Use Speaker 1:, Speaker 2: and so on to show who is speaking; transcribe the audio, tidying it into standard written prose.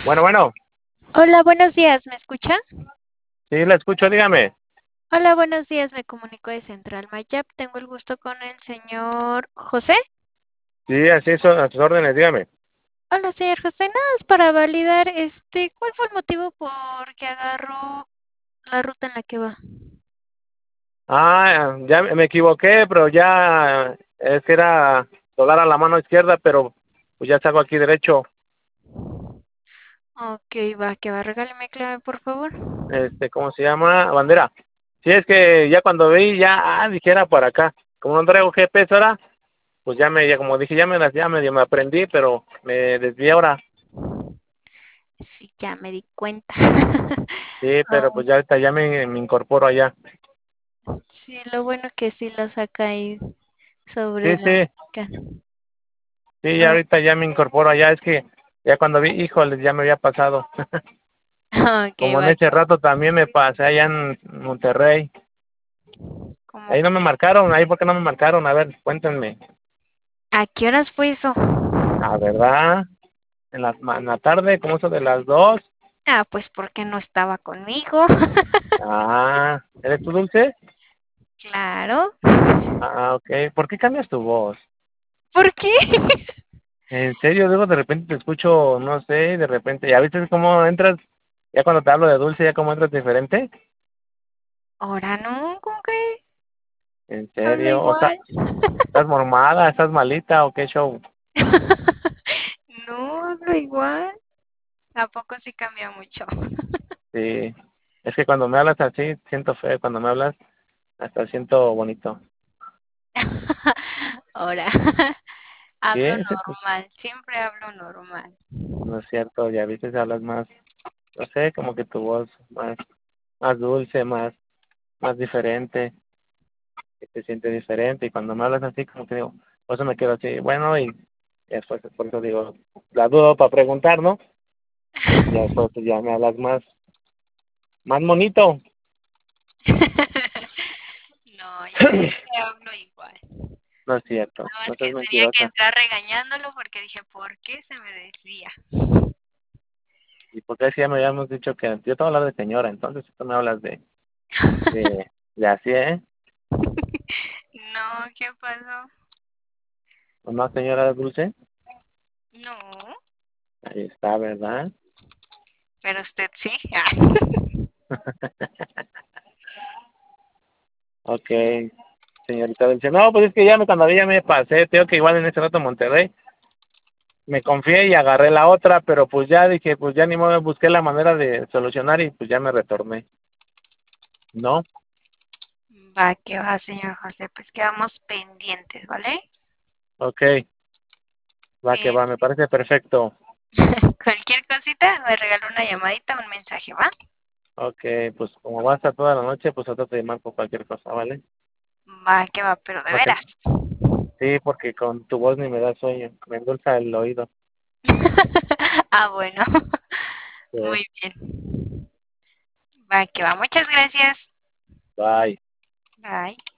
Speaker 1: Bueno, bueno,
Speaker 2: Hola, buenos días, ¿me escucha?
Speaker 1: sí, la escucho, dígame.
Speaker 2: Hola, buenos días, me comunico de Central Mayap. Tengo el gusto con el señor José.
Speaker 1: Sí, así son a sus órdenes, dígame.
Speaker 2: Hola, señor José, nada más para validar, ¿cuál fue el motivo por que agarró la ruta en la que va?
Speaker 1: Ya me equivoqué, pero ya es que era doblar a la mano izquierda, pero pues ya salgo aquí derecho.
Speaker 2: Ok, va, regáleme clave, por favor.
Speaker 1: ¿Cómo se llama? Bandera. Sí, es que ya cuando vi, ya, dijera por acá. Como no traigo GPS ahora, pues ya como dije, ya medio me aprendí, pero me desvié ahora.
Speaker 2: Sí, ya me di cuenta.
Speaker 1: Sí, pero
Speaker 2: Ah,
Speaker 1: pues ya ahorita ya me incorporo allá.
Speaker 2: sí, lo bueno que sí lo saca ahí sobre
Speaker 1: Sí,
Speaker 2: la
Speaker 1: sí,
Speaker 2: mexicana.
Speaker 1: sí, ya
Speaker 2: Ah,
Speaker 1: ahorita ya me incorporo allá. Es que ya cuando vi, híjole, ya me había pasado.
Speaker 2: ok,
Speaker 1: Como en
Speaker 2: va,
Speaker 1: ese rato también me pasé allá en Monterrey.
Speaker 2: ¿cómo
Speaker 1: Ahí no me
Speaker 2: cree?
Speaker 1: marcaron, ahí por qué no me marcaron, a ver, cuéntenme.
Speaker 2: ¿A qué horas fue eso?
Speaker 1: La verdad, en la tarde, como eso de las 2.
Speaker 2: Ah, pues porque no estaba conmigo.
Speaker 1: ¿Eres tú dulce?
Speaker 2: Claro.
Speaker 1: Ok. ¿Por qué cambias tu voz?
Speaker 2: ¿Por qué?
Speaker 1: En serio, luego de repente te escucho, no sé, de repente, ¿ya viste cómo entras? Ya cuando te hablo de dulce, ya cómo entras diferente.
Speaker 2: Ahora no, ¿cómo crees?
Speaker 1: En
Speaker 2: Hablo
Speaker 1: serio, o sea,
Speaker 2: igual.
Speaker 1: ¿estás mormada, estás malita o qué show?
Speaker 2: No, hablo igual. ¿A poco sí cambia mucho?
Speaker 1: Sí, es que cuando me hablas así, siento feo, cuando me hablas, hasta siento bonito.
Speaker 2: Ahora,
Speaker 1: Sí,
Speaker 2: hablo
Speaker 1: ese, pues,
Speaker 2: normal, siempre hablo normal.
Speaker 1: no es cierto, ya viste, hablas más, no sé, como que tu voz más dulce, más diferente, que te siente diferente, y cuando me hablas así, como que digo, por eso me quedo así, bueno, y después, por eso digo, la dudo para preguntar, ¿no? Y ya después pues, ya me hablas más bonito.
Speaker 2: No, yo siempre hablo igual.
Speaker 1: No es cierto,
Speaker 2: Nada
Speaker 1: no
Speaker 2: más que
Speaker 1: seas
Speaker 2: tenía que
Speaker 1: mentirosa.
Speaker 2: entrar regañándolo porque dije, ¿por qué se me desvía?
Speaker 1: ¿Y porque así ya me habíamos dicho que yo te voy a hablar de señora, entonces tú me hablas de así, ¿eh?
Speaker 2: No, ¿qué pasó?
Speaker 1: ¿O no, señora Dulce?
Speaker 2: No,
Speaker 1: Ahí está, ¿verdad?
Speaker 2: pero usted sí.
Speaker 1: Ok, señorita Dulce. No, pues es que cuando vi ya me pasé, tengo que igual en ese rato en Monterrey, me confié y agarré la otra, pero pues ya dije, pues ya ni modo, busqué la manera de solucionar y pues ya me retorné. ¿No?
Speaker 2: Va, que va, señor José, pues quedamos pendientes, ¿vale?
Speaker 1: Ok, va que
Speaker 2: Eh,
Speaker 1: va, me parece perfecto.
Speaker 2: Cualquier cosita, me regala una llamadita, un mensaje, ¿va?
Speaker 1: Ok, pues como va a estar toda la noche, pues ahorita te marco cualquier cosa, ¿vale?
Speaker 2: Va, que va, pero de
Speaker 1: Ok,
Speaker 2: veras.
Speaker 1: sí, porque con tu voz ni me da sueño, me endulza el oído.
Speaker 2: Ah, bueno,
Speaker 1: Sí,
Speaker 2: muy bien. Va, que va, muchas gracias.
Speaker 1: bye.
Speaker 2: Bye.